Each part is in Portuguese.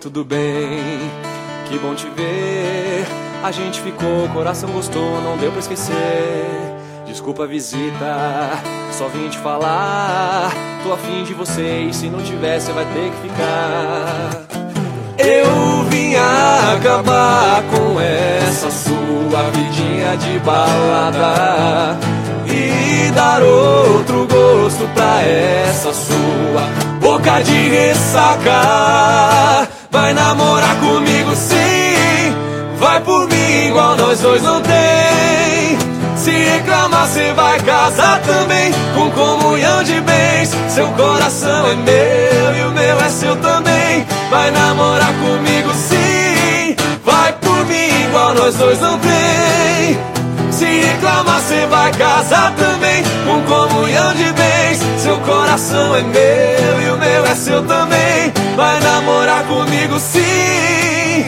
tudo bem? Que bom te ver. A gente ficou, coração gostou, não deu pra esquecer. Desculpa a visita, só vim te falar. Tô afim de você e se não tiver, cê vai ter que ficar. Eu vim acabar com essa sua vidinha de balada e dar outro gosto pra essa sua boca de ressaca. Vai namorar comigo sim, vai por mim igual nós dois não tem. Se reclamar cê vai casar também, com comunhão de bens. Seu coração é meu e o meu é seu também. Vai namorar comigo sim, vai por mim igual nós dois não tem. Se reclamar cê vai casar também, com comunhão de bens. Seu coração é meu e o meu é seu também. Vai namorar comigo sim.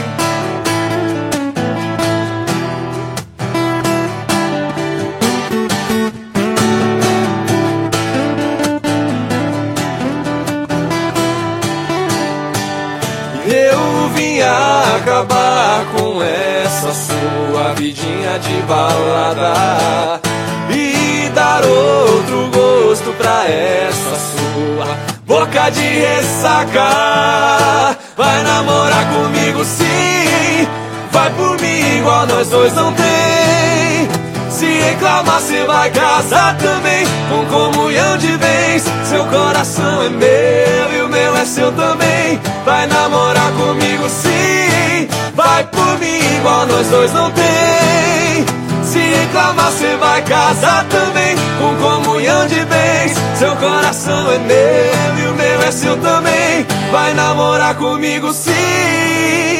Eu vim acabar com essa sua vidinha de balada e dar outro gosto pra essa sua boca de ressaca. Vai namorar comigo sim, vai por mim igual nós dois não tem. Se reclamar cê vai casar também, com comunhão de bens. Seu coração é meu e o meu é seu também. Vai namorar comigo sim, vai por mim igual nós dois não tem. Se reclamar cê vai casar também, com comunhão de bens. Seu coração é meu e o meu é seu também. Vai namorar comigo sim.